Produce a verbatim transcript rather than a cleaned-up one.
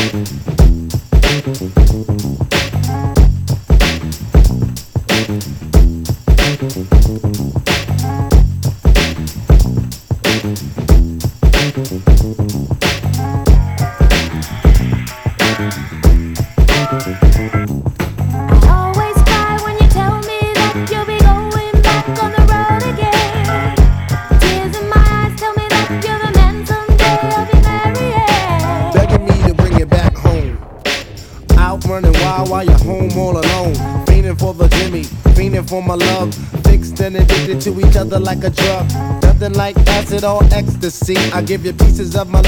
Running wild while you're home all alone. Fiending for the Jimmy, fiending for my love. Fixed and addicted to each other like a drug. Nothing like acid or ecstasy. I give you pieces of my